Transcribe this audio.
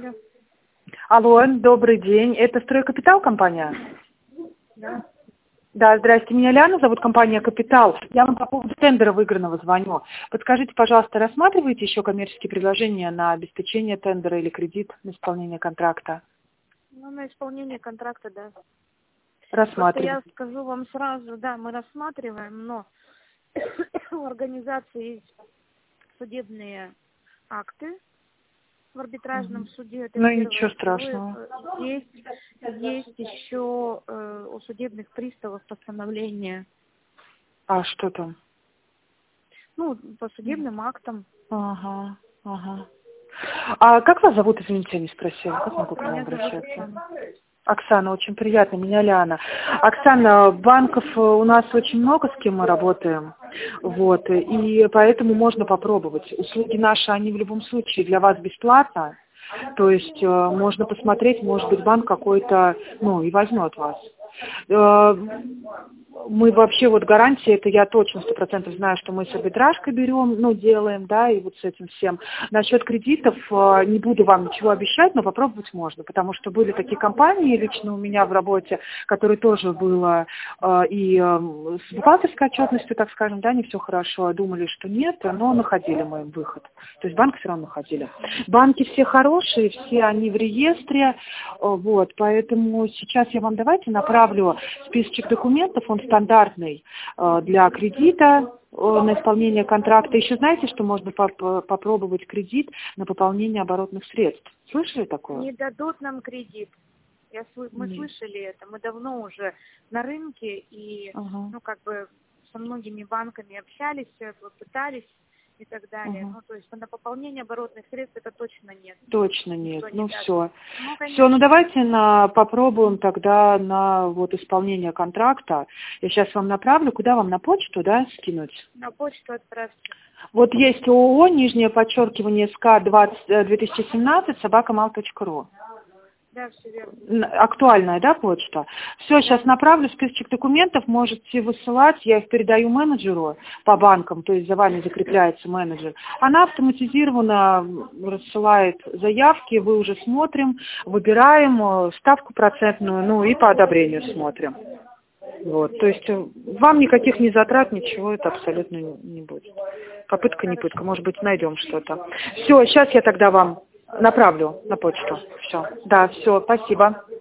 Алло. Алло, добрый день. Это «Стройкапитал» компания? Да. Да, здрасте. Меня Ляна зовут, компания «Капитал». Я вам по поводу тендера выигранного звоню. Подскажите, пожалуйста, рассматриваете еще коммерческие предложения на обеспечение тендера или кредит на исполнение контракта? Ну, на исполнение контракта, да. Просто Рассматриваете. я скажу вам сразу, да, мы рассматриваем, но у организации есть судебные акты в арбитражном суде. Это Ну, первое. ничего Второе, страшного. есть еще у судебных приставов постановление, А что там? ну, по судебным актам. Ага, ага. А как вас зовут, извините, я не спросила. Как могу к вам Меня зовут обращаться? Оксана. Оксана, очень приятно, меня Ляна. Оксана, банков у нас очень много, с кем мы работаем, вот, и поэтому можно попробовать. Услуги наши, они в любом случае для вас бесплатно, то есть можно посмотреть, может быть, банк какой-то, ну, и возьмет вас. Мы вообще, вот гарантии, это я точно 100% знаю, что мы с арбитражкой берем, ну, делаем, да, и вот с этим всем. Насчет кредитов не буду вам ничего обещать, но попробовать можно, потому что были такие компании лично у меня в работе, которые тоже было и с бухгалтерской отчетностью, так скажем, да, не все хорошо, думали, что нет, но находили мы им выход. То есть банк все равно находили. Банки все хорошие, все они в реестре, вот, поэтому сейчас я вам давайте направлю списочек документов, он стандартный для кредита на исполнение контракта. Еще знаете, что можно попробовать кредит на пополнение оборотных средств? Слышали такое? Не дадут нам кредит. Мы слышали это. Мы давно уже на рынке и, ну, как бы со многими банками общались, пытались и так далее. Ну, то есть на пополнение оборотных средств это точно нет. Точно нет. Ну, все. Ну, Все, ну давайте попробуем тогда на вот исполнение контракта. Я сейчас вам направлю. Куда вам? На почту, да, скинуть? На почту отправьте. Вот есть ООО, нижнее подчеркивание СК 2017 @mail.ru. Да, все верно. Актуальная, да, почта? Все, сейчас направлю списочек документов, можете высылать, я их передаю менеджеру по банкам, то есть за вами закрепляется менеджер. Она автоматизированно рассылает заявки, вы уже смотрим, выбираем ставку процентную, ну и по одобрению смотрим. Вот, то есть вам никаких ни затрат, ничего это абсолютно не будет. Попытка не пытка, может быть, найдем что-то. Все, сейчас я тогда вам направлю на почту. Все. Да, все, спасибо.